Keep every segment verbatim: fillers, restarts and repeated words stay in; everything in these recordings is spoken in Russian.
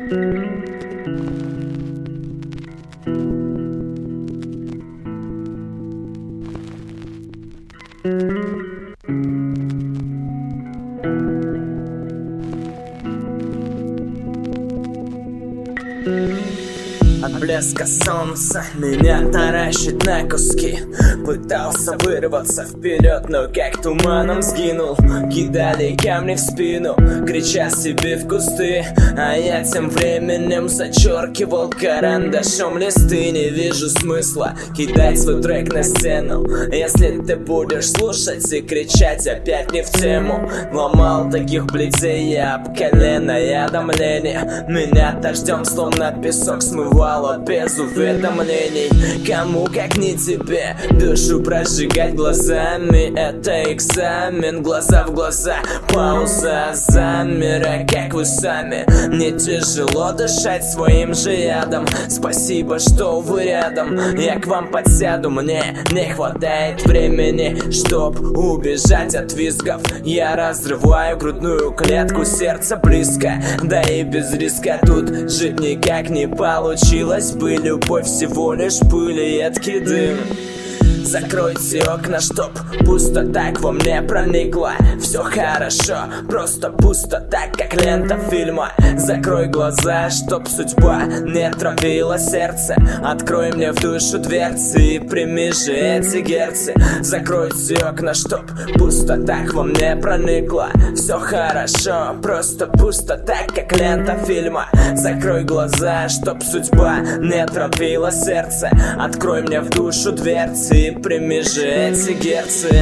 От блеска солнца меня таращит на куски. Пытался вырваться вперед, но как туманом сгинул. Кидали камни в спину, крича себе в кусты. А я тем временем зачеркивал карандашом листы. Не вижу смысла кидать свой трек на стену, если ты будешь слушать и кричать опять не в тему. Ломал таких блядей я об колено и одомление. Меня дождем словно песок смывало без уведомлений. Кому как не тебе душу прожигать глазами. Это экзамен, глаза в глаза, пауза, замера, как вы сами. Мне тяжело дышать своим же ядом. Спасибо, что вы рядом. Я к вам подсяду, мне не хватает времени, чтоб убежать от визгов. Я разрываю грудную клетку, сердце близко, да и без риска тут жить никак не получилось бы. Любовь всего лишь пыль и едкий дым. Закройте окна, чтоб пустота к вам не проникла. Все хорошо, просто пусто, так как лента фильма. Закрой глаза, чтоб судьба не травила сердце. Открой мне в душу дверцы и прими же эти герцы. Закройте окна, чтоб пустота к вам не проникла. Все хорошо, просто пусто, так как лента фильма. Закрой глаза, чтоб судьба не травила сердце. Открой мне в душу дверцы и прими же эти герцы.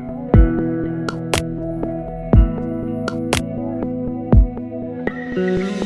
Mm-hmm.